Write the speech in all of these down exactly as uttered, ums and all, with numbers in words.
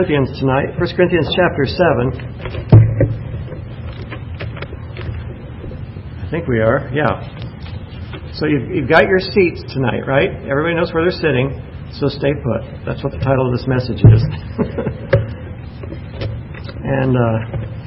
Corinthians tonight, First Corinthians chapter seven. I think we are, yeah. So you've, you've got your seats tonight, right? Everybody knows where they're sitting, so stay put. That's what the title of this message is. And uh,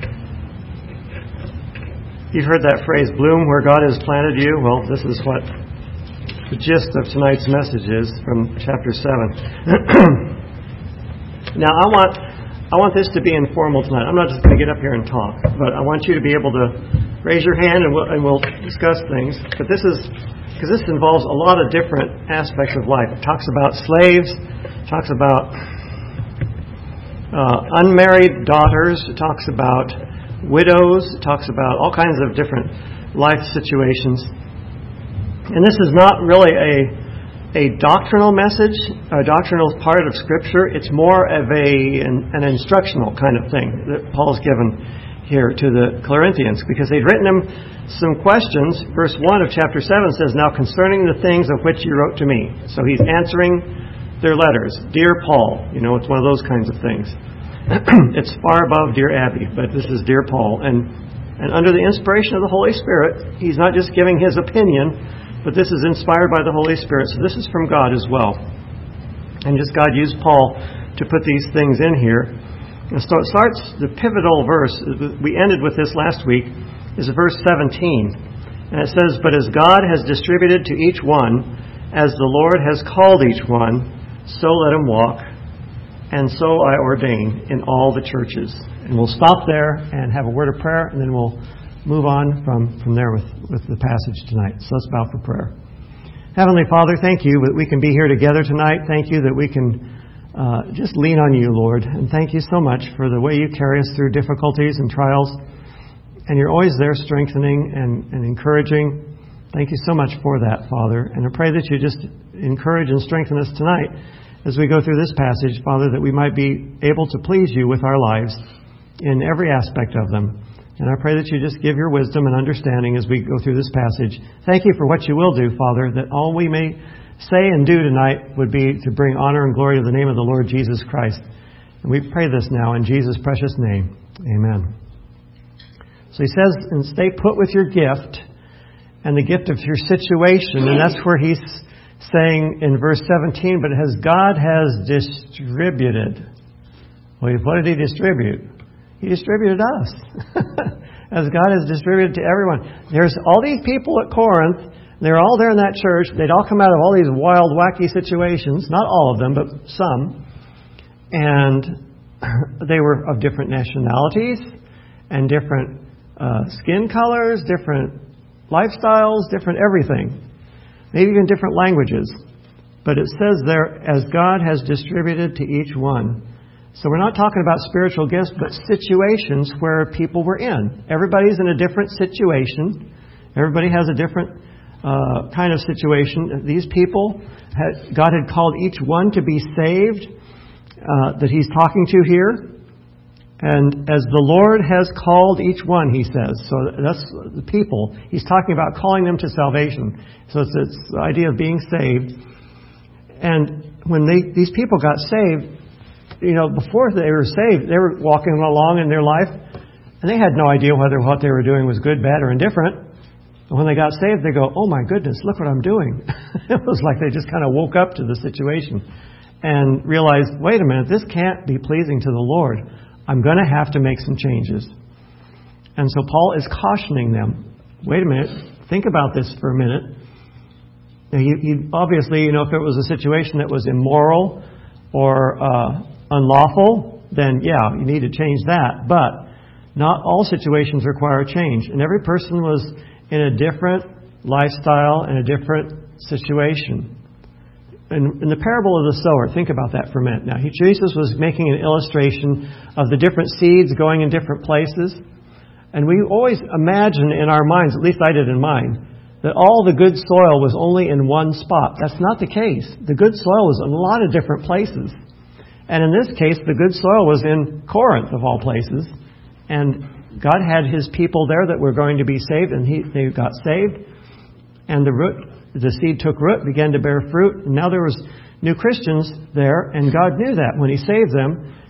you've heard that phrase, bloom where God has planted you. Well, this is what the gist of tonight's message is from chapter seven. Now, I want I want this to be informal tonight. I'm not just going to get up here and talk, but I want you to be able to raise your hand and we'll, and we'll discuss things. But this is because this involves a lot of different aspects of life. It talks about slaves, it talks about uh, unmarried daughters, it talks about widows, it talks about all kinds of different life situations. And this is not really a a doctrinal message, a doctrinal part of Scripture. It's more of a an, an instructional kind of thing that Paul's given here to the Corinthians, because they'd written him some questions. Verse one of chapter seven says, "Now concerning the things of which you wrote to me." So he's answering their letters. Dear Paul, you know, it's one of those kinds of things. It's far above Dear Abby, but this is Dear Paul. And, and under the inspiration of the Holy Spirit, he's not just giving his opinion, but this is inspired by the Holy Spirit. So this is from God as well. And just God used Paul to put these things in here. And so it starts, the pivotal verse, we ended with this last week, is verse seventeen. And it says, "But as God has distributed to each one, as the Lord has called each one, so let him walk. And so I ordain in all the churches." And we'll stop there and have a word of prayer, and then we'll move on from, from there with, with the passage tonight. So let's bow for prayer. Heavenly Father, thank you that we can be here together tonight. Thank you that we can uh, just lean on you, Lord. And thank you so much for the way you carry us through difficulties and trials. And you're always there strengthening and, and encouraging. Thank you so much for that, Father. And I pray that you just encourage and strengthen us tonight as we go through this passage, Father, that we might be able to please you with our lives in every aspect of them. And I pray that you just give your wisdom and understanding as we go through this passage. Thank you for what you will do, Father, that all we may say and do tonight would be to bring honor and glory to the name of the Lord Jesus Christ. And we pray this now in Jesus' precious name. Amen. So he says, and stay put with your gift and the gift of your situation. And that's where he's saying in verse seventeen, but as God has distributed. Well, what did he distribute? He distributed us. As God has distributed to everyone. There's all these people at Corinth. They're all there in that church. They'd all come out of all these wild, wacky situations. Not all of them, but some. And they were of different nationalities and different uh, skin colors, different lifestyles, different everything. Maybe even different languages. But it says there, as God has distributed to each one. So we're not talking about spiritual gifts, but situations where people were in. Everybody's in a different situation. Everybody has a different uh, kind of situation. These people, had, God had called each one to be saved, uh, that he's talking to here. And as the Lord has called each one, he says. So that's the people. He's talking about calling them to salvation. So it's, it's the idea of being saved. And when they, these people got saved, you know, before they were saved, they were walking along in their life, and they had no idea whether what they were doing was good, bad, or indifferent. And when they got saved, they go, "Oh my goodness, look what I'm doing." It was like they just kind of woke up to the situation and realized, wait a minute, this can't be pleasing to the Lord. I'm going to have to make some changes. And so Paul is cautioning them. Wait a minute, think about this for a minute. Now, he, he, obviously, you know, if it was a situation that was immoral or uh, unlawful, then yeah, you need to change that. But not all situations require change. And every person was in a different lifestyle and a different situation. In, in the parable of the sower, think about that for a minute. Now, he, Jesus was making an illustration of the different seeds going in different places. And we always imagine in our minds, at least I did in mine, that all the good soil was only in one spot. That's not the case. The good soil was in a lot of different places. And in this case, the good soil was in Corinth, of all places. And God had his people there that were going to be saved, and he, they got saved. And the root, the seed took root, began to bear fruit. And now there was new Christians there, and God knew that when he saved them,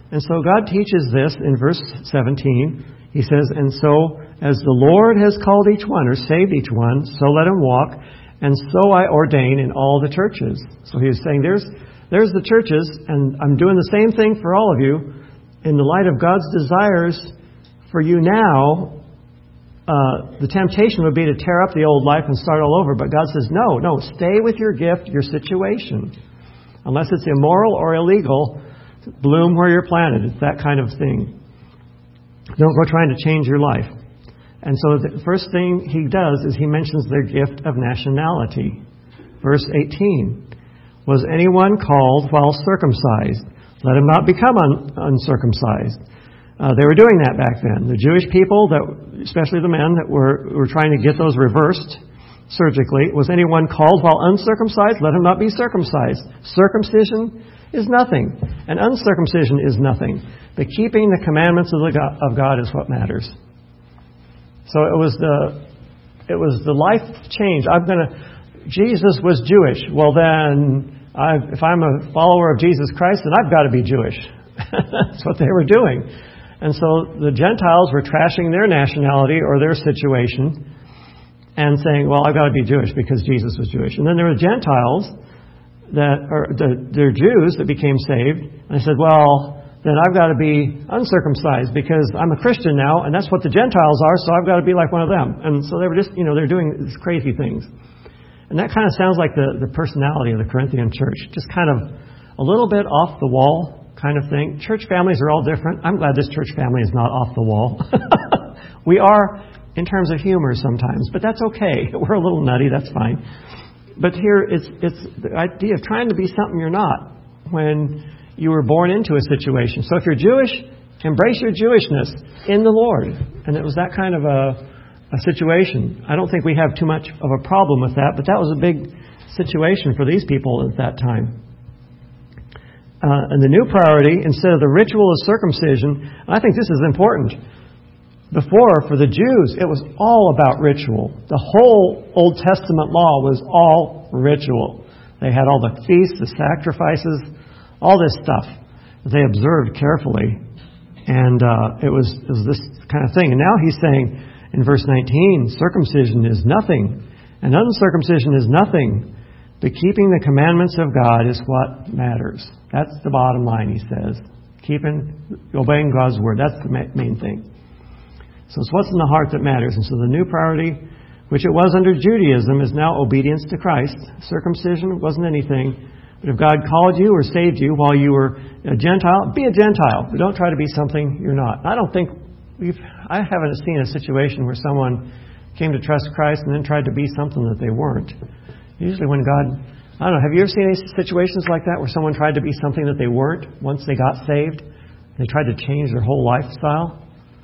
And so God teaches this in verse seventeen. He says, and so as the Lord has called each one, or saved each one, so let him walk, and so I ordain in all the churches. So he's saying, there's there's the churches, and I'm doing the same thing for all of you. In the light of God's desires for you now, uh, the temptation would be to tear up the old life and start all over. But God says, no, no, stay with your gift, your situation. Unless it's immoral or illegal, bloom where you're planted. It's that kind of thing. Don't go trying to change your life. And so the first thing he does is he mentions their gift of nationality. Verse eighteen. Was anyone called while circumcised? Let him not become un- uncircumcised. Uh, they were doing that back then. The Jewish people, that, especially the men that were, were trying to get those reversed surgically, was anyone called while uncircumcised? Let him not be circumcised. Circumcision is nothing, and uncircumcision is nothing. But keeping the commandments of the God, of God is what matters. So it was the it was the life change. I'm gonna. Jesus was Jewish. Well, then, I've, if I'm a follower of Jesus Christ, then I've got to be Jewish. That's what they were doing. And so the Gentiles were trashing their nationality or their situation and saying, well, I've got to be Jewish because Jesus was Jewish. And then there were Gentiles that are the, they're Jews that became saved. And I said, well, then I've got to be uncircumcised because I'm a Christian now, and that's what the Gentiles are, so I've got to be like one of them. And so they were just, you know, they're doing these crazy things. And that kind of sounds like the, the personality of the Corinthian church. Just kind of a little bit off the wall kind of thing. Church families are all different. I'm glad this church family is not off the wall. We are in terms of humor sometimes, but that's okay. We're a little nutty, that's fine. But here it's it's the idea of trying to be something you're not when you were born into a situation. So if you're Jewish, embrace your Jewishness in the Lord. And it was that kind of a, a situation. I don't think we have too much of a problem with that, but that was a big situation for these people at that time. Uh, and the new priority, instead of the ritual of circumcision, and I think this is important. Before, for the Jews, it was all about ritual. The whole Old Testament law was all ritual. They had all the feasts, the sacrifices, all this stuff that they observed carefully. And uh, it was it was this kind of thing. And now he's saying in verse nineteen, circumcision is nothing, and uncircumcision is nothing, but keeping the commandments of God is what matters. That's the bottom line, he says. Keeping, obeying God's word. That's the main thing. So it's what's in the heart that matters. And so the new priority, which it was under Judaism, is now obedience to Christ. Circumcision wasn't anything. But if God called you or saved you while you were a Gentile, be a Gentile. But don't try to be something you're not. I don't think we've, I haven't seen a situation where someone came to trust Christ and then tried to be something that they weren't. Usually when God, I don't know, have you ever seen any situations like that where someone tried to be something that they weren't once they got saved? They tried to change their whole lifestyle?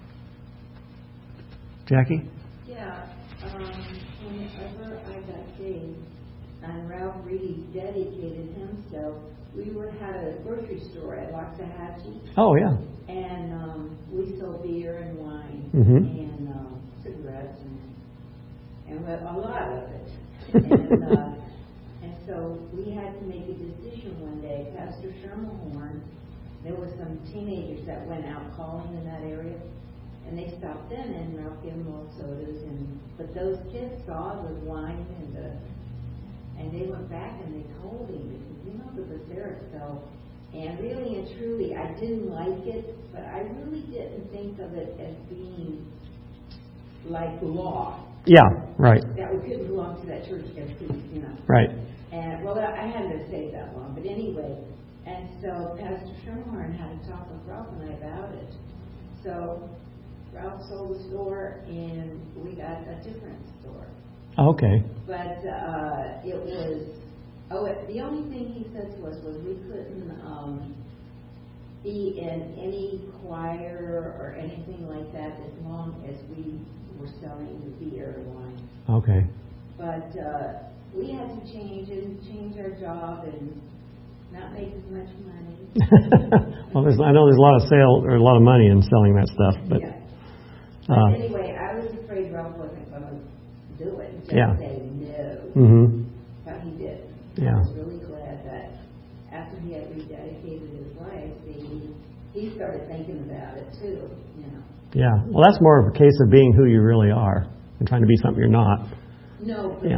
Jackie? Yeah. Um, whenever I got saved, and Ralph really dedicated himself, we were had a grocery store at Waxahachie. Oh, yeah. And um, we sold beer and wine mm-hmm. and um, cigarettes and, and a lot of it. and, uh, and so we had to make a decision one day. Pastor Schermerhorn, there were some teenagers that went out calling in that area. And they stopped in, and Ralph gave them all sodas. And but those kids saw the wine and the, and they went back and they told him, because you know the Becerra so. And really and truly, I didn't like it, but I really didn't think of it as being like law. Yeah, right. That we couldn't belong to that church as priests, you know. Right. And well, I hadn't stayed that long, but anyway. And so Pastor Schermerhorn had to talk with Ralph and I about it. So Ralph sold the store, and we got a different store. Okay. But uh, it was, oh, it, the only thing he said to us was we couldn't um, be in any choir or anything like that as long as we were selling the beer or wine. Okay. But uh, we had to change and change our job and not make as much money. Well, there's, I know there's a lot of sale or a lot of money in selling that stuff, but. Yeah. Uh, But anyway, I was afraid Ralph wasn't going to do it. Just yeah. say no. Mm-hmm. But he did. Yeah. I was really glad that after he had rededicated his life, he, he thinking about it too, you know. Yeah. Well, that's more of a case of being who you really are and trying to be something you're not. No, but Yeah.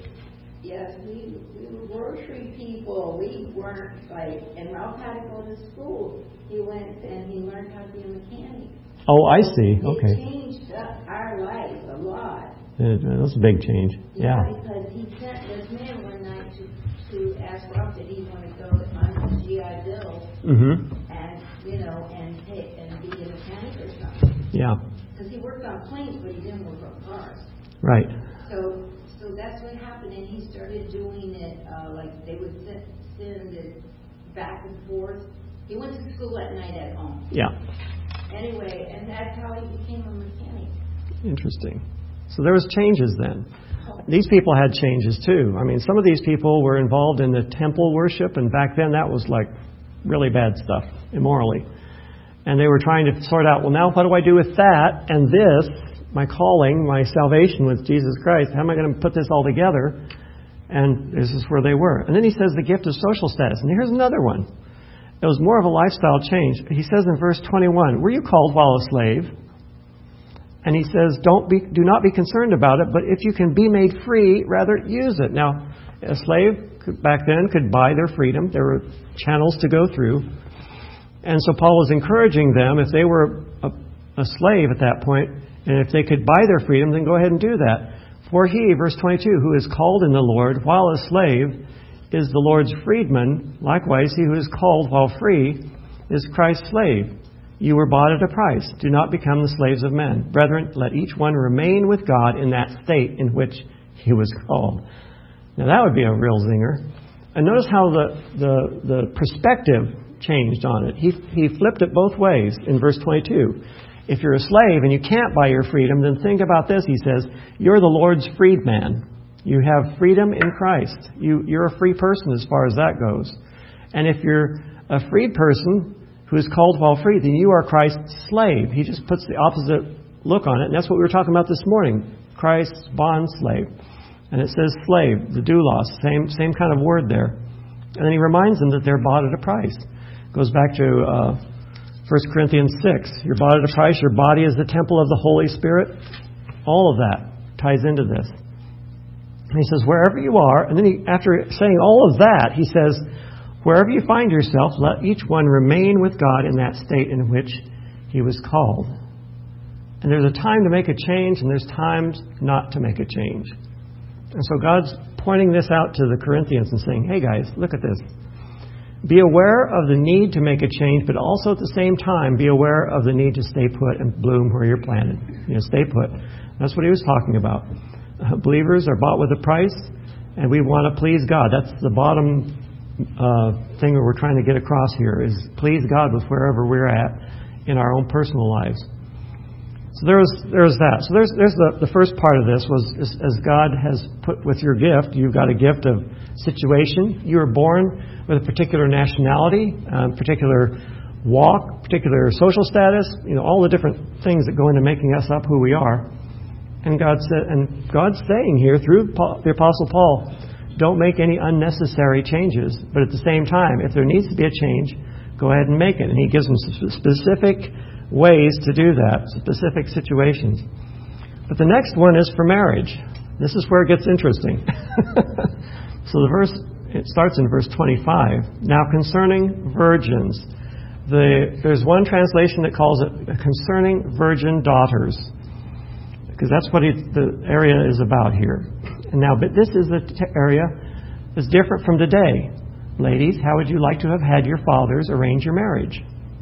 yes, we, we were grocery people. We weren't like, and Ralph had to go to school. He went and he learned how to be a mechanic. Oh, I see. It Okay. changed up our lives a lot. It, that's a big change. Yeah, Yeah. because he sent this man one night to, to ask Ralph did he want to go on his G I Bill Mm-hmm. and, you know, and take, and be a mechanic or something. Yeah. Because he worked on planes, but he didn't work on cars. Right. So, so that's what happened, and he started doing it, uh, like they would send, send it back and forth. He went to school at night at home. Yeah. Anyway, and that's how he became a mechanic. Interesting. So there was changes then. These people had changes too. I mean, some of these people were involved in the temple worship, and back then that was like really bad stuff, immorally. And they were trying to sort out, well, now what do I do with that and this, my calling, my salvation with Jesus Christ? How am I going to put this all together? And this is where they were. And then he says the gift of social status. And here's another one. It was more of a lifestyle change. He says in verse twenty-one, were you called while a slave? And he says, don't be, do not be concerned about it, but if you can be made free, rather use it. Now, a slave could, back then could buy their freedom. There were channels to go through. And so Paul was encouraging them, if they were a, a slave at that point, and if they could buy their freedom, then go ahead and do that. For he, verse twenty-two, who is called in the Lord while a slave is the Lord's freedman. Likewise, he who is called while free is Christ's slave. You were bought at a price. Do not become the slaves of men. Brethren, let each one remain with God in that state in which he was called. Now that would be a real zinger. And notice how the, the, the perspective changed on it. He, he flipped it both ways in verse twenty-two. If you're a slave and you can't buy your freedom, then think about this. He says, you're the Lord's freedman. You have freedom in Christ. You, you're a free person as far as that goes. And if you're a freed person who is called while free, then you are Christ's slave. He just puts the opposite look on it. And that's what we were talking about this morning. Christ's bond slave. And it says slave, the doulos, same, same kind of word there. And then he reminds them that they're bought at a price. Goes back to uh, First Corinthians six. You're bought at a price. Your body is the temple of the Holy Spirit. All of that ties into this. And he says, wherever you are, and then he, after saying all of that, he says, wherever you find yourself, let each one remain with God in that state in which he was called. And there's a time to make a change, and there's times not to make a change. And so God's pointing this out to the Corinthians and saying, hey guys, look at this. Be aware of the need to make a change, but also at the same time be aware of the need to stay put and bloom where you're planted. You know, stay put. That's what he was talking about. Uh, believers are bought with a price, and we want to please God. That's the bottom uh, thing that we're trying to get across here, is please God with wherever we're at in our own personal lives. So there's there's that. So there's there's the, the first part of this was is, as God has put with your gift, you've got a gift of situation. You were born with a particular nationality, um, particular walk, particular social status. You know, all the different things that go into making us up who we are. And God said, and God's saying here through Paul, the Apostle Paul, don't make any unnecessary changes. But at the same time, if there needs to be a change, go ahead and make it. And he gives them specific ways to do that, specific situations. But the next one is for marriage. This is where it gets interesting. So the verse, it starts in verse twenty-five. Now concerning virgins, the, there's one translation that calls it concerning virgin daughters, because that's what it, the area is about here. And now, but this is the t- area that's different from today. Ladies, how would you like to have had your fathers arrange your marriage?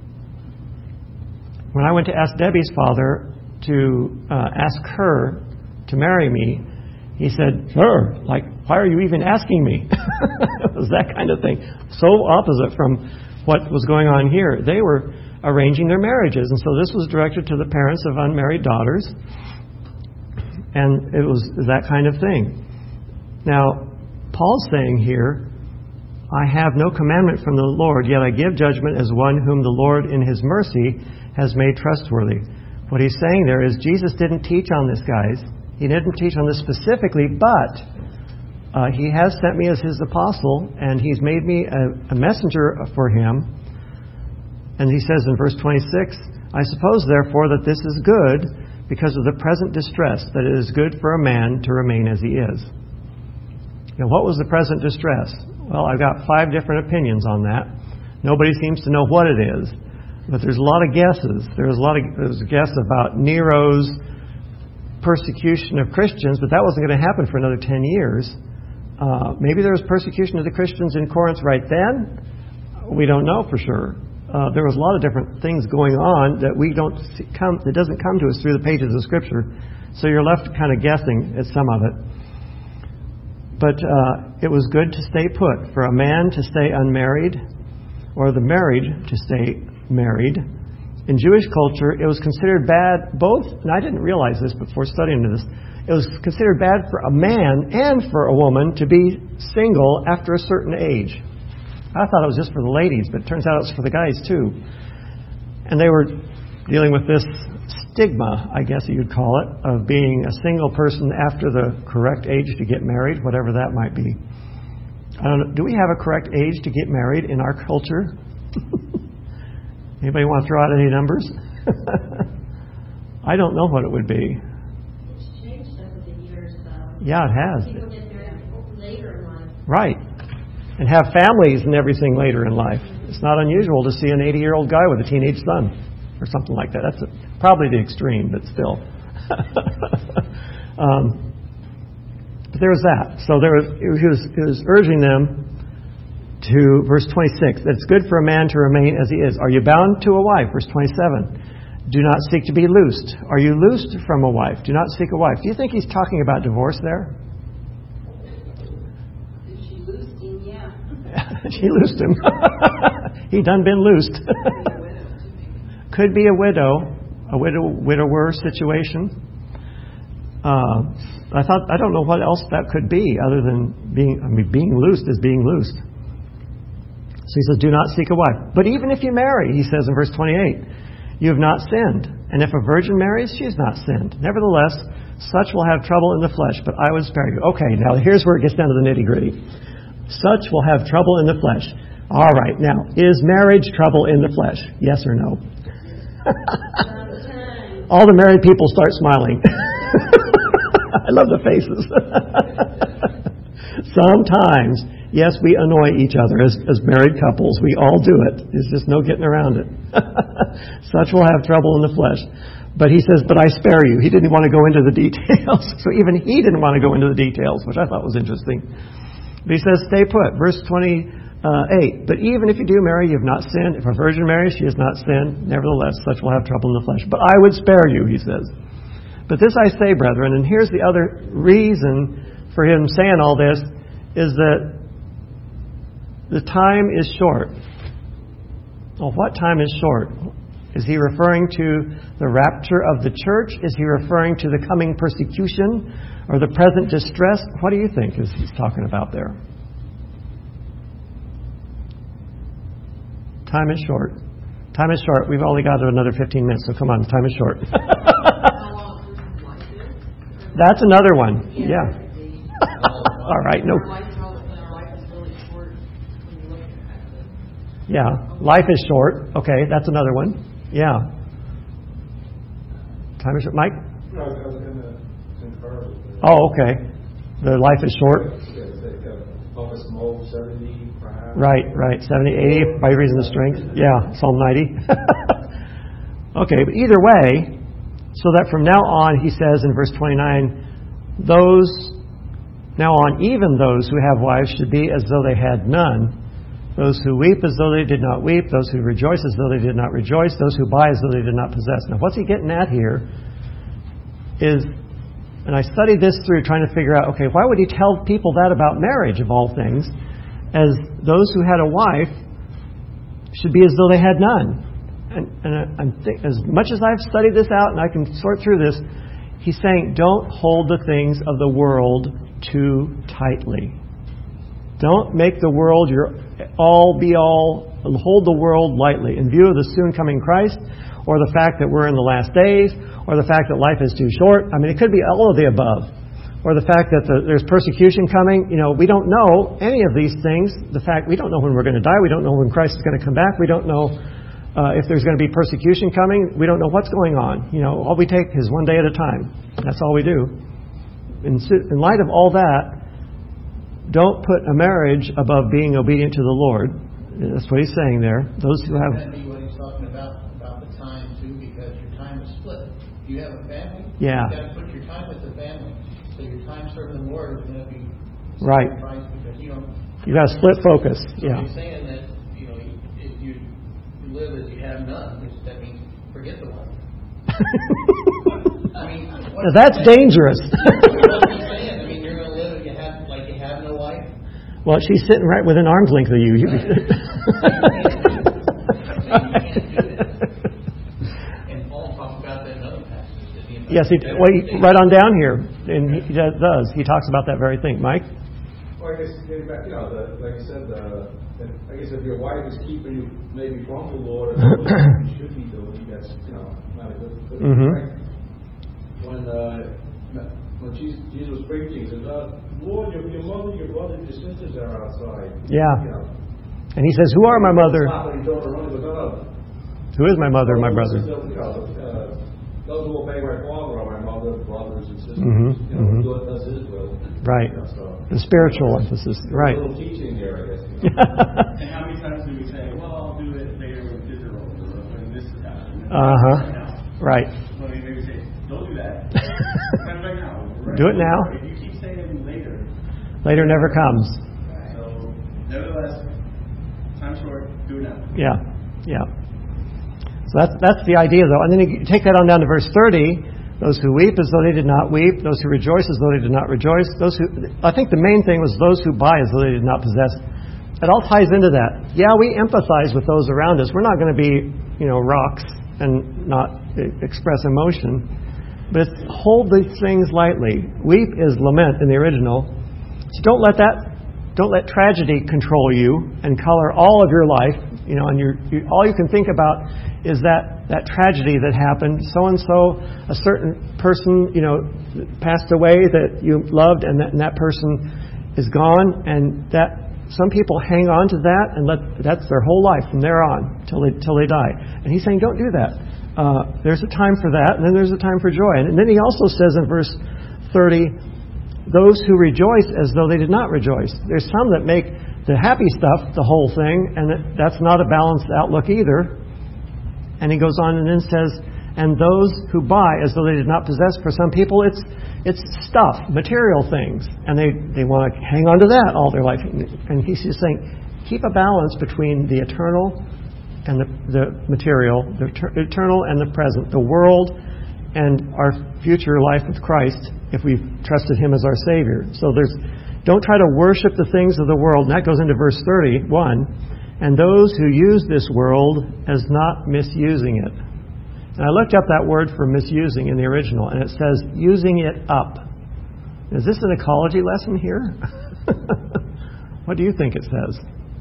When I went to ask Debbie's father to uh, ask her to marry me, he said, sure, like, why are you even asking me? It was that kind of thing. So opposite from what was going on here. They were arranging their marriages. And so this was directed to the parents of unmarried daughters. And it was that kind of thing. Now, Paul's saying here, I have no commandment from the Lord, yet I give judgment as one whom the Lord in his mercy has made trustworthy. What he's saying there is Jesus didn't teach on this, guys. He didn't teach on this specifically, but uh, he has sent me as his apostle, and he's made me a, a messenger for him And he says in verse twenty-six, I suppose, therefore, that this is good because of the present distress, that it is good for a man to remain as he is. Now, what was the present distress? Well, I've got five different opinions on that. Nobody seems to know what it is. But there's a lot of guesses. There's a lot of there's a guess about Nero's persecution of Christians, but that wasn't going to happen for another ten years. Uh, maybe there was persecution of the Christians in Corinth right then. We don't know for sure. Uh, there was a lot of different things going on that we don't see come. That doesn't come to us through the pages of Scripture. So you're left kind of guessing at some of it. But uh, it was good to stay put, for a man to stay unmarried, or the married to stay married. In Jewish culture, it was considered bad, both, and I didn't realize this before studying this, it was considered bad for a man and for a woman to be single after a certain age. I thought it was just for the ladies, but it turns out it's for the guys too. And they were dealing with this stigma, I guess you'd call it, of being a single person after the correct age to get married, whatever that might be. I don't know, do we have a correct age to get married in our culture? Anybody want to throw out any numbers? I don't know what it would be. It's changed over the years, though. Yeah, it has. People get married later in life. Right. And have families and everything later in life. It's not unusual to see an eighty-year-old guy with a teenage son or something like that. That's a, probably the extreme, but still. um, but there was that. So there was, he was, he was urging them to, verse twenty-six, that it's good for a man to remain as he is. Are you bound to a wife? Verse twenty-seven. Do not seek to be loosed. Are you loosed from a wife? Do not seek a wife. Do you think he's talking about divorce there? She loosed him. He done been loosed. Could be a widow, a widow widower situation. Uh, I thought I don't know what else that could be other than being. I mean, being loosed is being loosed. So he says, "Do not seek a wife." But even if you marry, he says in verse twenty-eight, you have not sinned. And if a virgin marries, she has not sinned. Nevertheless, such will have trouble in the flesh. But I would spare you. Okay, now here's where it gets down to the nitty gritty. Such will have trouble in the flesh. All right, now, is marriage trouble in the flesh? Yes or no? All the married people start smiling. I love the faces. Sometimes, yes, we annoy each other as, as married couples. We all do it. There's just no getting around it. Such will have trouble in the flesh. But he says, but I spare you. He didn't want to go into the details. So even he didn't want to go into the details, which I thought was interesting. But he says, stay put. Verse twenty-eight. But even if you do marry, you have not sinned. If a virgin marries, she has not sinned. Nevertheless, such will have trouble in the flesh. But I would spare you, he says. But this I say, brethren, and here's the other reason for him saying all this, is that the time is short. Well, what time is short? Is he referring to the rapture of the church? Is he referring to the coming persecution or the present distress? What do you think is he's talking about there? Time is short. Time is short. We've only got another fifteen minutes, so come on, time is short. That's another one. Yeah. All right. No. Yeah. Life is short. Okay, that's another one. Yeah. Time is short. Mike? No, I was going to concur. Oh, okay. The life is short. seventy, perhaps. Right, right. seventy, eighty, by reason of strength. Yeah, Psalm ninety. Okay, but either way, so that from now on, he says in verse twenty-nine, those, now on, even those who have wives should be as though they had none. Those who weep as though they did not weep. Those who rejoice as though they did not rejoice. Those who buy as though they did not possess. Now, what's he getting at here is, and I studied this through trying to figure out, okay, why would he tell people that about marriage, of all things, as those who had a wife should be as though they had none? And, and I'm think, as much as I've studied this out and I can sort through this, he's saying, don't hold the things of the world too tightly. Don't make the world your all be all. Hold the world lightly in view of the soon coming Christ, or the fact that we're in the last days, or the fact that life is too short. I mean, it could be all of the above. Or the fact that the, there's persecution coming. You know, we don't know any of these things. The fact we don't know when we're going to die. We don't know when Christ is going to come back. We don't know Uh, if there's going to be persecution coming, we don't know what's going on. You know, all we take is one day at a time. That's all we do. In, in light of all that, don't put a marriage above being obedient to the Lord. That's what he's saying there. Those who have... That be what he's talking about, about the time, too, because your time is split. You have a family, yeah. You've got to put your time with the family. So your time serving the Lord is going to be right. sacrificed because you don't... You've got to split focus. So yeah. he's saying that, you know, if you live as you have none, which that means forget the wife. I mean, now that's dangerous. What he's saying, I mean, you're going to live if you have, like you have no wife? Well, she's sitting right within arm's length of you. you can't do that. And Paul talks about that in other passages. Yes, he, well, he, right on down here, and he does. He talks about that very thing. Mike? Well, I guess, getting back, you know, the, like I said, uh, I guess if your wife is keeping you maybe from the Lord, or you should be doing, that's, you know, not a good, good mm-hmm. thing. When, uh, when Jesus, Jesus was preaching, he says, uh, Lord, your, your mother, your brother, your sisters are outside. Yeah. You know. And he says, who are my mother? Who is my mother and my brother? You know, uh, those who obey my father are my mother, brothers, and sisters. Mm-hmm. You know, mm-hmm. God does his will. Right. You know, so. The spiritual emphasis. Right. A little teaching there, I guess. You know. And how many times do we say, well, I'll do it later when kids are older, or when this is happening? Uh-huh. Right. Well, we maybe say, don't do that. Kind of right now. Right? Do it now. If you keep saying later. Later never comes. So, nevertheless, time short, do it now. Yeah. Yeah. So that's, that's the idea, though. And then you take that on down to verse thirty. Those who weep as though they did not weep. Those who rejoice as though they did not rejoice. Those who, I think the main thing was those who buy as though they did not possess. It all ties into that. Yeah, we empathize with those around us. We're not going to be, you know, rocks and not express emotion. But hold these things lightly. Weep is lament in the original. So don't let that, don't let tragedy control you and color all of your life. You know, and you're, you, all you can think about is that, that tragedy that happened. So-and-so, a certain person, you know, passed away that you loved, and that, and that person is gone. And that some people hang on to that, and let that's their whole life from there on till they till they die. And he's saying, don't do that. Uh, there's a time for that, and then there's a time for joy. And, and then he also says in verse thirty, those who rejoice as though they did not rejoice. There's some that make the happy stuff the whole thing, and that's not a balanced outlook either. And he goes on and then says, and those who buy as though they did not possess. For some people, it's it's stuff, material things, and they, they want to hang on to that all their life. And he's just saying, keep a balance between the eternal and the, the material, the ter- eternal and the present, the world and our future life with Christ if we've trusted Him as our Savior. So there's don't try to worship the things of the world. And that goes into verse thirty-one. And those who use this world as not misusing it. And I looked up that word for misusing in the original, and it says using it up. Is this an ecology lesson here? What do you think it says?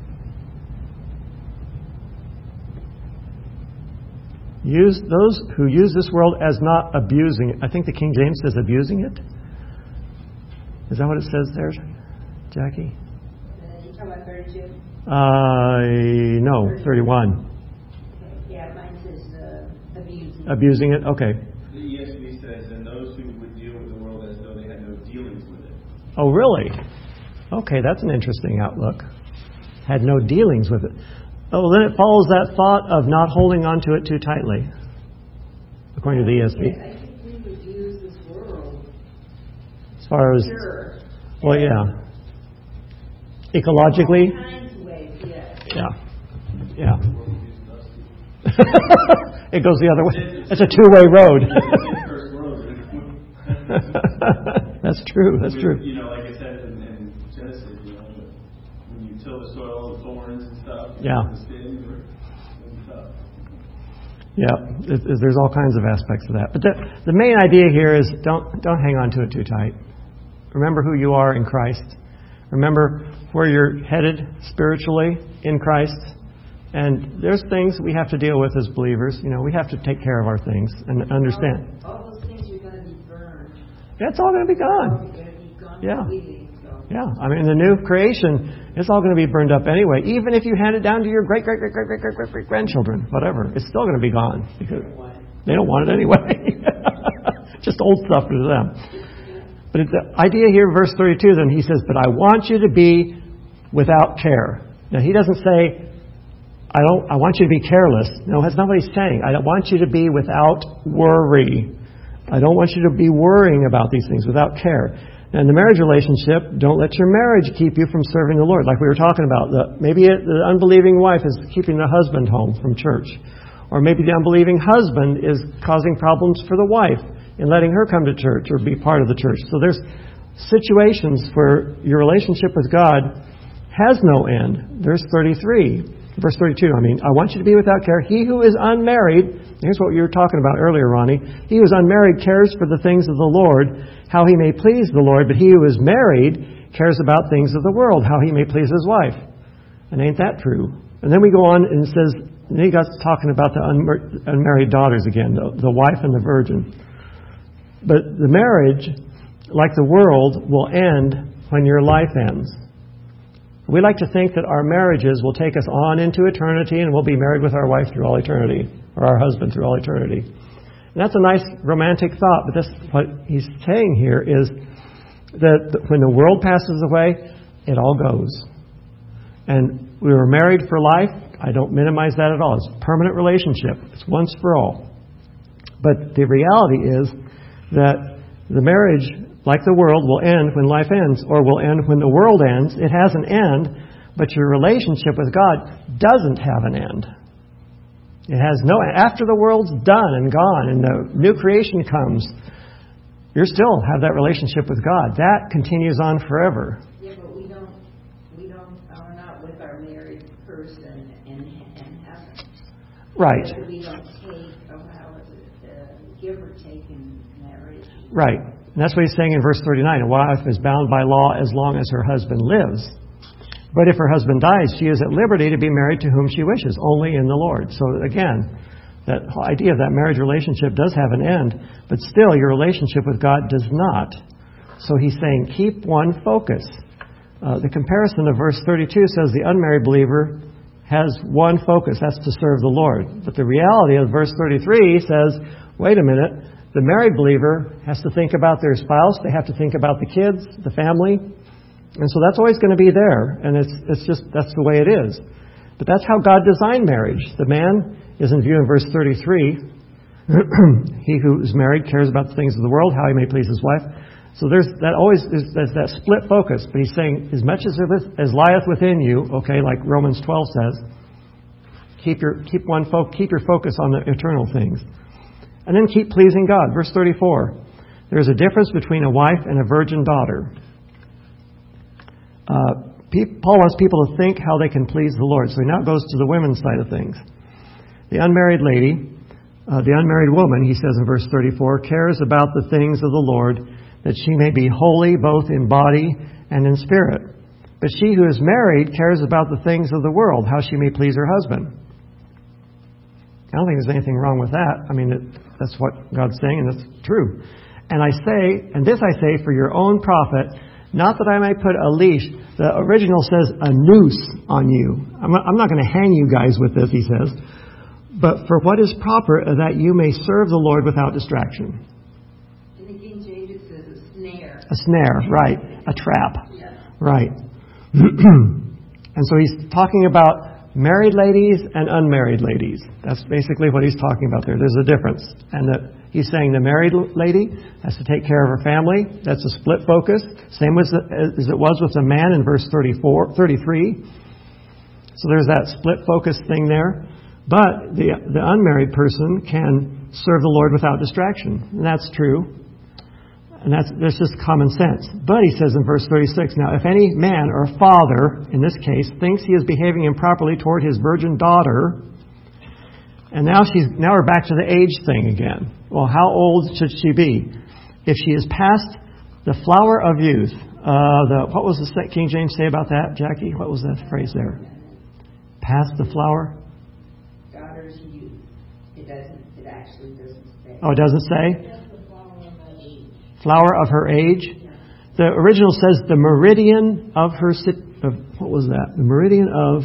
Use those who use this world as not abusing it. I think the King James says abusing it. Is that what it says there, Jackie? Uh, you talking about thirty-two? Uh, no, thirty-one. Okay. Yeah, mine says uh, abusing. Abusing it? Okay. The E S V says, and those who would deal with the world as though they had no dealings with it. Oh, really? Okay, that's an interesting outlook. Had no dealings with it. Oh, then it follows that thought of not holding on to it too tightly, according to the E S V. I think we would use this world. As far as, Sure. well, yeah. Ecologically? All kinds of ways, yes. Yeah. Yeah. It goes the other way. It's a two-way road. That's true. That's true. You know, like I said in, in Genesis, you know, when you till the soil, the thorns and stuff. Yeah. The skin and stuff. Yeah. It, it, there's all kinds of aspects of that. But the, the main idea here is don't don't hang on to it too tight. Remember who you are in Christ. Remember where you're headed spiritually in Christ. And there's things we have to deal with as believers. You know, we have to take care of our things and understand. All, all those things are going to be burned. That's all going to be All gone. going to be gone Yeah. completely. So. Yeah. I mean, the new creation It's all going to be burned up anyway. Even if you hand it down to your great, great, great, great, great, great, great, great grandchildren, whatever, it's still going to be gone because they don't want it anyway. Just old stuff to them. But the idea here, verse thirty-two, then he says, but I want you to be without care. Now, he doesn't say, I don't. I want you to be careless. No, that's not what he's saying. I don't want you to be without worry. I don't want you to be worrying about these things without care. Now, in the marriage relationship, don't let your marriage keep you from serving the Lord. Like we were talking about, the, maybe it, the unbelieving wife is keeping the husband home from church. Or maybe the unbelieving husband is causing problems for the wife in letting her come to church or be part of the church. So there's situations where your relationship with God has no end. There's thirty-three. Verse thirty-two, I mean, I want you to be without care. He who is unmarried, here's what you were talking about earlier, Ronnie. He who is unmarried cares for the things of the Lord, how he may please the Lord. But he who is married cares about things of the world, how he may please his wife. And ain't that true? And then we go on and it says, and he got talking about the unmar- unmarried daughters again, the, the wife and the virgin. But the marriage, like the world, will end when your life ends. We like to think that our marriages will take us on into eternity and we'll be married with our wife through all eternity, or our husband through all eternity. And that's a nice romantic thought, but that's what he's saying here is that when the world passes away, it all goes. And we were married for life. I don't minimize that at all. It's a permanent relationship. It's once for all. But the reality is that the marriage, like the world, will end when life ends, or will end when the world ends. It has an end, but your relationship with God doesn't have an end. It has no end. After the world's done and gone and the new creation comes, you still have that relationship with God. That continues on forever. Yeah, but we don't, we don't, are not with our married person in, in heaven. Right. So we don't take, oh, how is it, uh, give or take in marriage. Right. And that's what he's saying in verse thirty-nine. A wife is bound by law as long as her husband lives. But if her husband dies, she is at liberty to be married to whom she wishes, only in the Lord. So again, that idea of that marriage relationship does have an end, but still your relationship with God does not. So he's saying, keep one focus. Uh, the comparison of verse thirty-two says the unmarried believer has one focus, that's to serve the Lord. But the reality of verse thirty-three says, wait a minute, the married believer has to think about their spouse. They have to think about the kids, the family. And so that's always going to be there. And it's it's just, that's the way it is. But that's how God designed marriage. The man is in view in verse thirty-three. He who is married cares about the things of the world, how he may please his wife. So there's that always, there's, there's that split focus. But he's saying, as much as, as lieth within you, okay, like Romans twelve says, keep your, keep one fo- keep your focus on the eternal things. And then keep pleasing God. Verse thirty-four. There's a difference between a wife and a virgin daughter. Uh, Paul wants people to think how they can please the Lord. So he now goes to the women's side of things. The unmarried lady, uh, the unmarried woman, he says in verse thirty-four, cares about the things of the Lord, that she may be holy both in body and in spirit. But she who is married cares about the things of the world, how she may please her husband. I don't think there's anything wrong with that. I mean, it, that's what God's saying, and that's true. And I say, and this I say for your own profit, not that I may put a leash. The original says a noose on you. I'm not, I'm not going to hang you guys with this, he says. But for what is proper, that you may serve the Lord without distraction. In the King James it says a snare. A snare, right. A trap. Yeah. Right. And so he's talking about married ladies and unmarried ladies. That's basically what he's talking about there. There's a difference. And that he's saying the married lady has to take care of her family. That's a split focus. Same as, as it was with the man in verse thirty-four, thirty-three. So there's that split focus thing there. But the, the unmarried person can serve the Lord without distraction. And that's true. And that's, that's just common sense. But he says in verse thirty-six, now if any man or father, in this case, thinks he is behaving improperly toward his virgin daughter, and now she's now we're back to the age thing again. Well, how old should she be? If she is past the flower of youth, uh, the what was the King James say about that, Jackie? What was that phrase there? Past the flower? Daughter's youth. It doesn't. It actually doesn't say. Oh, it doesn't say? Flower of her age. The original says the meridian of her of, what was that? The meridian of,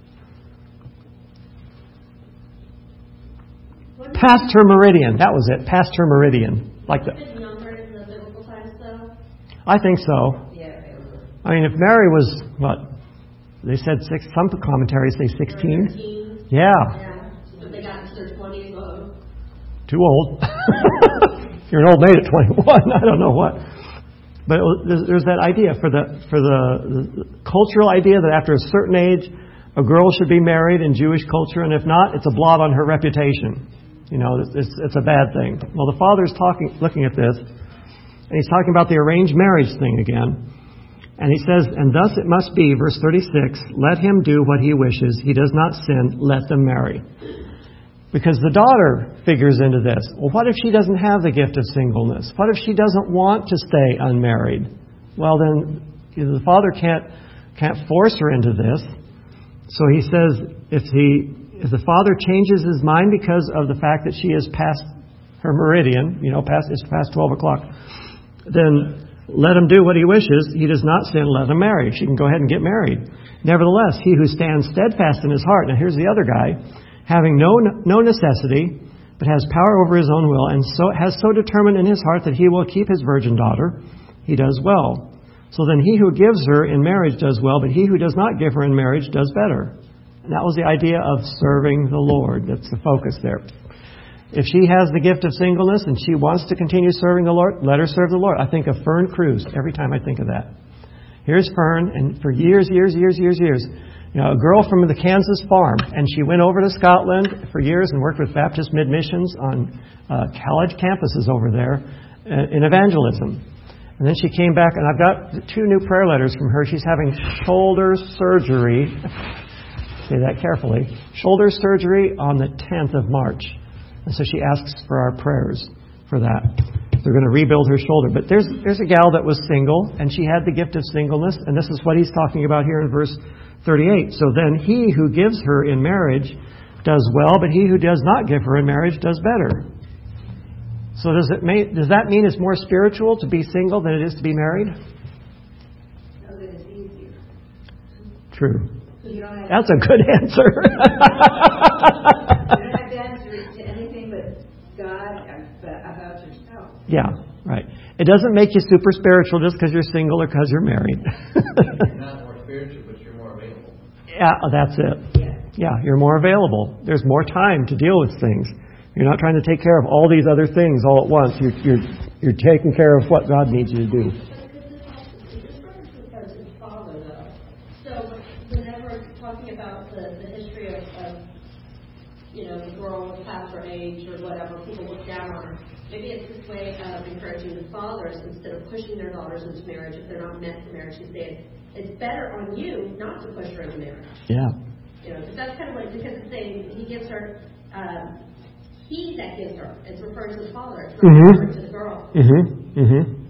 past her meridian. That was it, past her meridian. Like the, Is it number in the biblical times, though? I think so. Yeah, they were. I mean, if Mary was, what, they said six, some commentaries say sixteen. Teens. Yeah, Yeah. But they got into their twenties, though. too old. You're an old maid at twenty-one. I don't know what. But it was, there's, there's that idea for the for the, the cultural idea that after a certain age, a girl should be married in Jewish culture, and if not, it's a blot on her reputation. You know, it's, it's, it's a bad thing. Well, the Father's talking, looking at this, and he's talking about the arranged marriage thing again. And he says, and thus it must be, verse thirty-six, let him do what he wishes. He does not sin. Let them marry. Because the daughter figures into this. Well, what if she doesn't have the gift of singleness? What if she doesn't want to stay unmarried? Well, then you know, the father can't can't force her into this. So he says, if he if the father changes his mind because of the fact that she is past her meridian, you know, past it's past twelve o'clock, then let him do what he wishes. He does not sin. Let him marry. She can go ahead and get married. Nevertheless, he who stands steadfast in his heart. Now, here's the other guy. Having no no necessity, but has power over his own will, and so has so determined in his heart that he will keep his virgin daughter, he does well. So then he who gives her in marriage does well, but he who does not give her in marriage does better. And that was the idea of serving the Lord. That's the focus there. If she has the gift of singleness and she wants to continue serving the Lord, let her serve the Lord. I think of Fern Cruz every time I think of that. Here's Fern, and for years, years, years, years, years, you know, a girl from the Kansas farm, and she went over to Scotland for years and worked with Baptist Mid-Missions on uh, college campuses over there uh, in evangelism. And then she came back, and I've got two new prayer letters from her. She's having shoulder surgery. Say that carefully. Shoulder surgery on the tenth of March. And so she asks for our prayers for that. They're going to rebuild her shoulder. But there's there's a gal that was single, and she had the gift of singleness, and this is what he's talking about here in verse thirty-eight. So then he who gives her in marriage does well, but he who does not give her in marriage does better. So does it mean, does that mean it's more spiritual to be single than it is to be married? No, that it's easier. True. You don't have That's a good answer. You don't have to answer it to anything but God about yourself. Yeah, right. It doesn't make you super spiritual just because you're single or because you're married. You're not more spiritual, but you're more available. Yeah, that's it. Yeah. Yeah, you're more available. There's more time to deal with things. You're not trying to take care of all these other things all at once. You're you're, you're taking care of what God needs you to do. This reference refers to his father, though. So whenever talking about the, the history of, of, you know, the girl was past her age or whatever, people look down on her. Maybe it's this way of encouraging the fathers instead of pushing their daughters into marriage if they're not meant for marriage. He's saying it's better on you not to push her into marriage. Yeah. You know, because that's kind of what, because it's saying he gives her, um, he that gives her. It's referring to the father. It's not Mm-hmm. referring to the girl. Mm-hmm. Mm-hmm.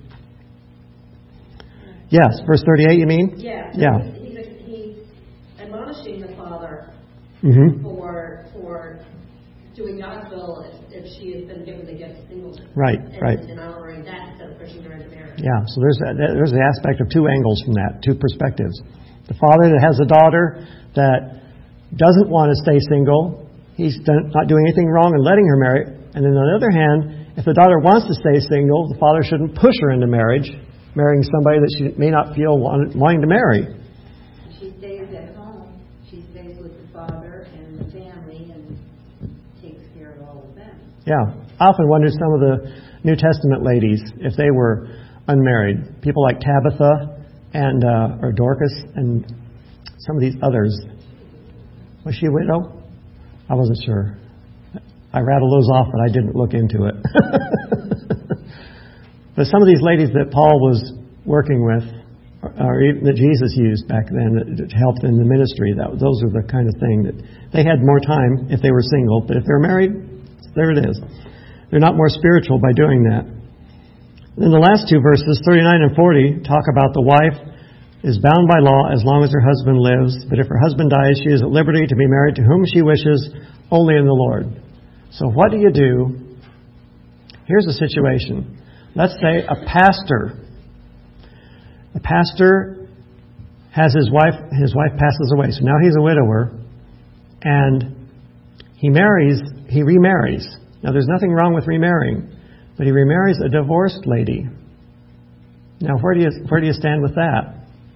Yes, verse thirty-eight, you mean? Yeah. Yeah. He's, he's admonishing the father Mm-hmm. for for doing God's will if, if she has been given the gift of singleness. Right, and, right. And honoring that instead of pushing her into marriage. Yeah, so there's a, there's the aspect of two angles from that, two perspectives. The father that has a daughter that doesn't want to stay single, he's done, not doing anything wrong in letting her marry. And then on the other hand, if the daughter wants to stay single, the father shouldn't push her into marriage, marrying somebody that she may not feel want, wanting to marry. She stays at home. She stays with the father and the family and takes care of all of them. Yeah, I often wondered some of the New Testament ladies, if they were unmarried. People like Tabitha and uh, or Dorcas and some of these others. Was she a widow? I wasn't sure. I rattled those off, but I didn't look into it. But some of these ladies that Paul was working with, or even that Jesus used back then that helped in the ministry, that those are the kind of thing that they had more time if they were single. But if they're married, there it is. They're not more spiritual by doing that. Then the last two verses, thirty-nine and forty, talk about the wife is bound by law as long as her husband lives. But if her husband dies, she is at liberty to be married to whom she wishes, only in the Lord. So what do you do? Here's a situation. Let's say a pastor. A pastor has his wife, his wife passes away. So now he's a widower, and he marries, he remarries. Now there's nothing wrong with remarrying, but he remarries a divorced lady. Now where do you, where do you stand with that?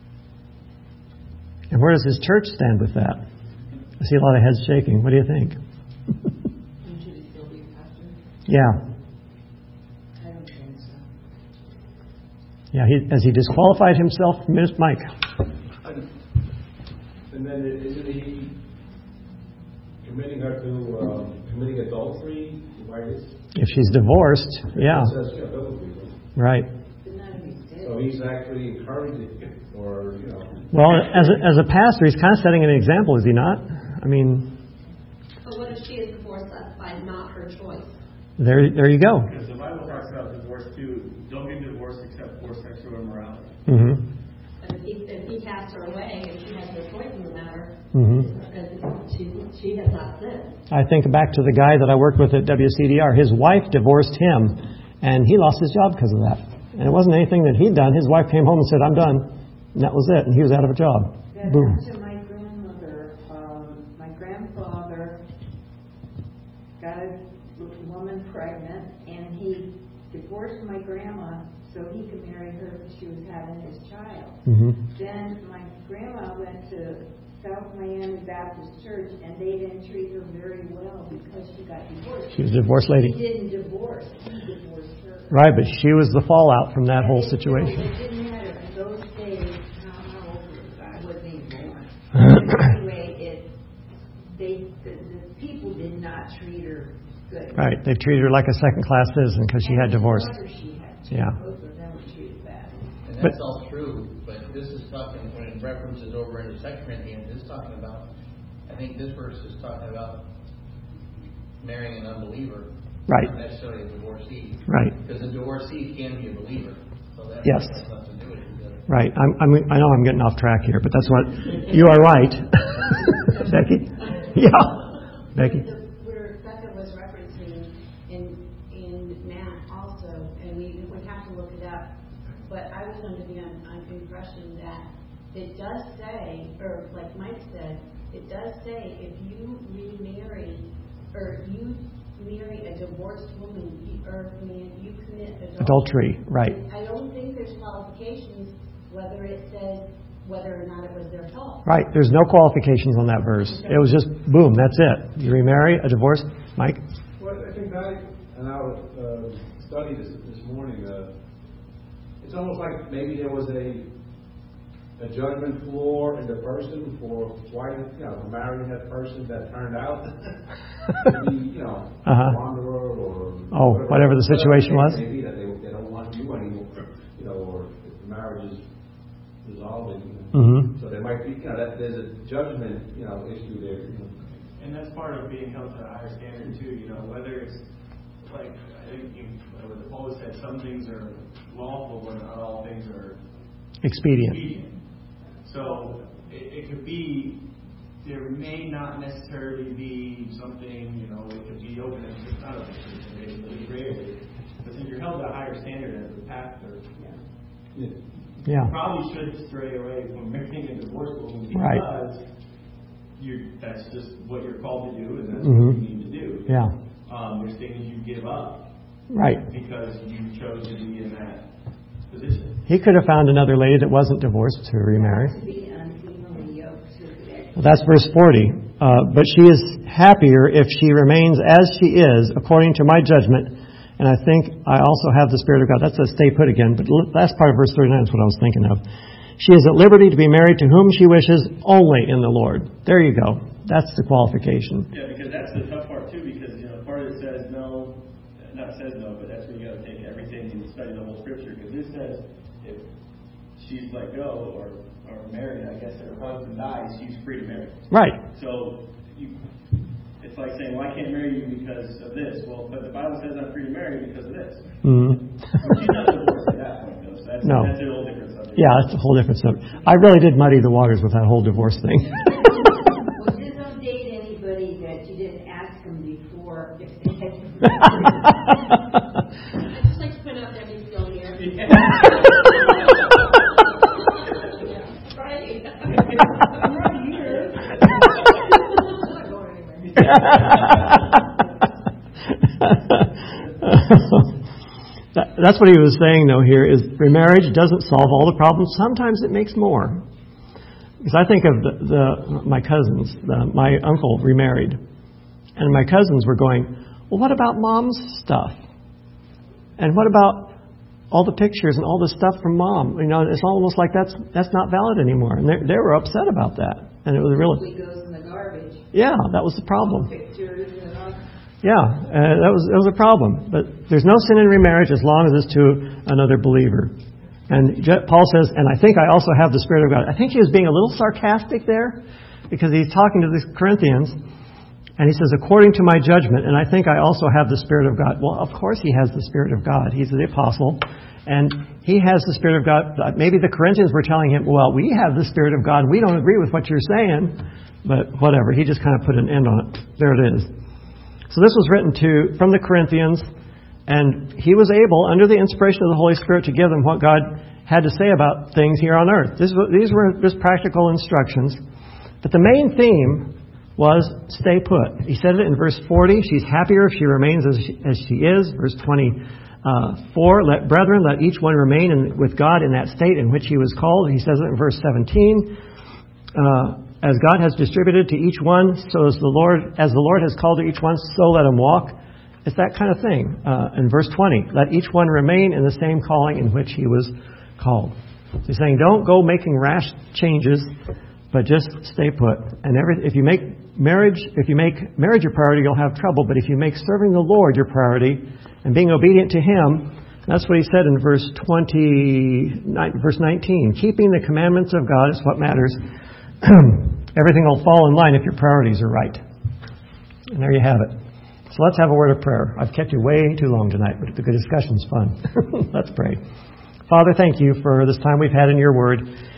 And where does his church stand with that? I see a lot of heads shaking. What do you think? Should he still be pastor? Yeah. I don't think so. Yeah, he, has he disqualified himself from Miss Mike? And then isn't he committing her to um, committing adultery? Right? If she's divorced, yeah. It says, yeah, biblically. Right. But not if he's dead. So he's actually encouraging it, or, you know. Well, as a, as a pastor, he's kind of setting an example, is he not? I mean, But what if she is divorced by not her choice? there, there you go. Because the Bible talks about divorce too. Don't get divorced except for sexual immorality. Mm-hmm. But if he, if he cast her away and she has no choice in the matter, Mm-hmm. because she, she has not sinned. I think back to the guy that I worked with at W C D R. His wife divorced him, and he lost his job because of that. And it wasn't anything that he'd done. His wife came home and said, "I'm done," and that was it. And he was out of a job. That Boom. happened to my grandmother. Um, my grandfather got a woman pregnant, and he divorced my grandma so he could marry her because she was having his child. Mm-hmm. Then my grandma went to South Miami Baptist Church, and they didn't treat her very well because she got divorced. She was a divorced lady. He didn't divorce. He divorced her. Right, but she was the fallout from that whole And it- situation. It didn't matter. In those days, how, how old was I? I wasn't even born. Anyway, it, they, the, the people did not treat her good. Right, they treated her like a second-class citizen because she had And the divorced. daughter she had, Yeah. both of them were treated bad. And But- that's all true, but this is talking, when it references over into Second Corinthians, it's talking about, I think this verse is talking about marrying an unbeliever. Right. Not necessarily a divorcee. Right. Because a divorcee can be a believer. So that Yes. has nothing to do with it. Right. I'm, I'm, I know I'm getting off track here, but that's what you are right. Becky? Yeah. Becky? The- Where Becca was referencing in, in Matt also, and we would have to look it up, but I was under the un- un- impression that it does say, or like Mike said, it does say if you remarry, or you marry a divorced woman, you, or man, you commit adultery. Adultery, right. I don't think there's qualifications whether it says whether or not it was their fault. Right. There's no qualifications on that verse. It was just, boom, that's it. You remarry a divorce. Mike? Well, I think I, and I uh, studied this this morning, uh, it's almost like maybe there was a a judgment floor in the person for why, you know, for marrying that person that turned out to be, you know, Uh-huh. a wanderer or... Oh, whatever the situation was? Maybe that they, they don't want you anymore, you know, or if the marriage is resolving. Mm-hmm. So there might be, you know, that there's a judgment, you know, issue there. You know. And that's part of being held to a higher standard too. You know, whether it's like I think you, what the Paul said, some things are lawful, but not all things are Expedient. expedient. So it, it could be, there may not necessarily be something, you know, it could be open and it's not open, it's basically gray. But since you're held to a higher standard as a pastor, Yeah. Yeah. you probably should stray away from marrying a divorced woman because Right. you that's just what you're called to do and that's Mhm. what you need to do. Yeah. Um, there's things you give up Right. because you chose to be in that position. He could have found another lady that wasn't divorced to remarry. To be unevenly yoked to the Well, that's verse forty. Uh, but she is happier if she remains as she is, according to my judgment. And I think I also have the Spirit of God. That's a stay put again. But the last part of verse thirty-nine is what I was thinking of. She is at liberty to be married to whom she wishes, only in the Lord. There you go. That's the qualification. Yeah, because that's the tough part too. Because you know, part of it says no, not says no, but that's where you got to take everything and study the whole Scripture. Because this says if she's let go or or married, I guess, if her husband dies, she's free to marry. Right. So you, it's like saying, well, I can't marry you because of this. Well, but the Bible says I'm free to marry you because of this. Mm-hmm. But she's not divorced at that point, though. So that's, No. that's a whole different subject. Yeah, that's a whole different subject. I really did muddy the waters with that whole divorce thing. Well, just don't date anybody that you didn't ask them before if they had I'd just like to point out Debbie's still here. Right? that, that's what he was saying, though, here, is remarriage doesn't solve all the problems. Sometimes it makes more. Because I think of the, the my cousins. The, my uncle remarried. And my cousins were going, well, what about Mom's stuff? And what about all the pictures and all the stuff from Mom? You know, it's almost like that's that's not valid anymore. And they, they were upset about that. And it was really... It goes in the garbage. Yeah, that was the problem. Pictures and all. Yeah, uh, that was that was a problem. But there's no sin in remarriage as long as it's to another believer. And Paul says, and I think I also have the Spirit of God. I think he was being a little sarcastic there because he's talking to the Corinthians. And he says, according to my judgment, and I think I also have the Spirit of God. Well, of course he has the Spirit of God. He's the apostle. And he has the Spirit of God. Maybe the Corinthians were telling him, well, we have the Spirit of God. We don't agree with what you're saying. But whatever. He just kind of put an end on it. There it is. So this was written to from the Corinthians. And he was able, under the inspiration of the Holy Spirit, to give them what God had to say about things here on earth. This, these were just practical instructions. But the main theme was stay put. He said it in verse forty. She's happier if she remains as she, as she is. Verse twenty-four. Let brethren, let each one remain in, with God in that state in which he was called. He says it in verse seventeen. Uh, as God has distributed to each one, so as the Lord, as the Lord has called to each one, so let him walk. It's that kind of thing. Uh, in verse twenty, let each one remain in the same calling in which he was called. So he's saying, don't go making rash changes, but just stay put. And every, if you make marriage, if you make marriage your priority, you'll have trouble. But if you make serving the Lord your priority and being obedient to Him, that's what he said in verse twenty, verse nineteen. Keeping the commandments of God is what matters. Everything will fall in line if your priorities are right. And there you have it. So let's have a word of prayer. I've kept you way too long tonight, but the good discussion's fun. Let's pray. Father, thank you for this time we've had in your word.